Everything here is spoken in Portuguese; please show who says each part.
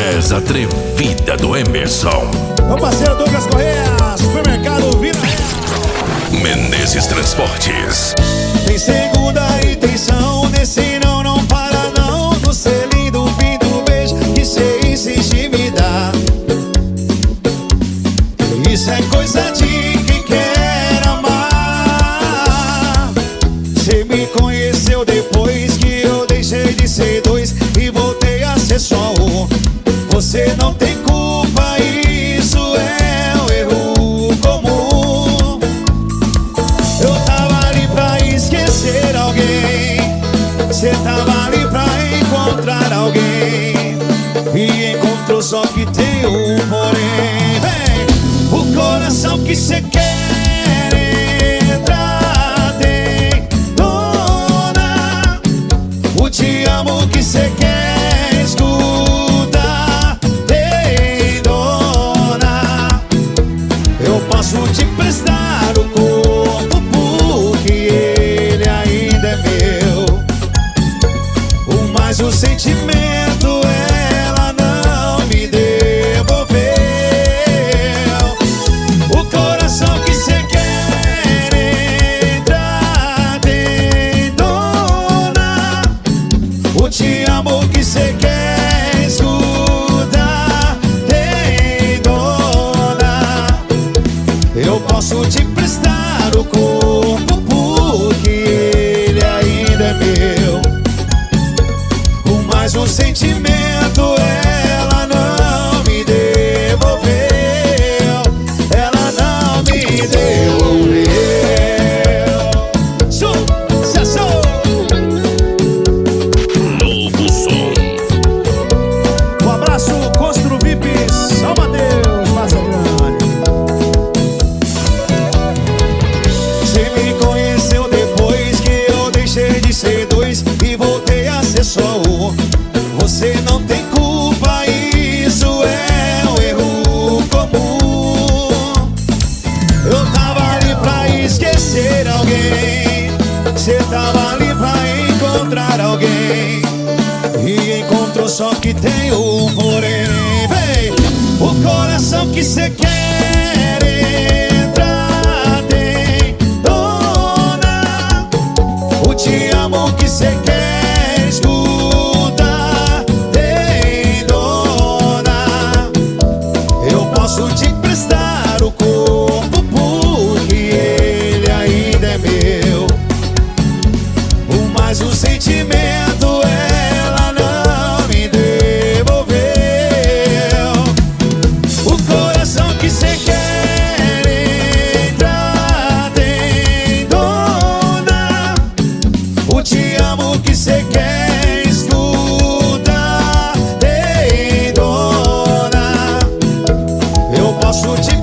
Speaker 1: voz atrevida do Emerson.
Speaker 2: Meu parceiro Douglas Correia, Supermercado Vila
Speaker 1: Menezes Transportes.
Speaker 2: Tem segunda intenção, nesse não para não. No selinho do fim do beijo que cê insiste me dar. Isso é coisa de quem quer amar. Cê me conheceu depois que eu deixei de ser dois e voltei a ser só um. Você não tem culpa, isso é um erro comum. Eu tava ali pra esquecer alguém, cê tava ali pra encontrar alguém, e encontrou só que tem um porém. Vem, o coração que cê quer entrar tem dona. O te amo que cê quer escutar tem dona. Eu posso te emprestar o corpo porque ele ainda é meu, mas o sentimento ela não me devolveu. O coração que cê quer entrar tem dona. O te amo que cê quer escutar tem dona. Eu posso te emprestar o corpo porque ele ainda é meu, mas o sentimento ela não me devolveu. Ela não me devolveu. Sucesso!
Speaker 1: Novo som.
Speaker 2: Um abraço, Constru VIP, São Mateus, Massa Grande. Você me conheceu depois que eu deixei de ser dois e voltei a ser só um. Você não tem culpa, isso é um erro comum. Eu tava ali pra esquecer alguém, cê tava ali pra encontrar alguém, e encontrou só que tem um porém. Vem, o coração que cê quer entrar tem dona. O te amo que cê quer escutar tem dona. Eu posso te emprestar o corpo porque ele ainda é meu, mas o sentimento ela não me devolveu. O coração que cê quer entrar tem dona. O te amo que cê quer escutar tem dona. Eu posso te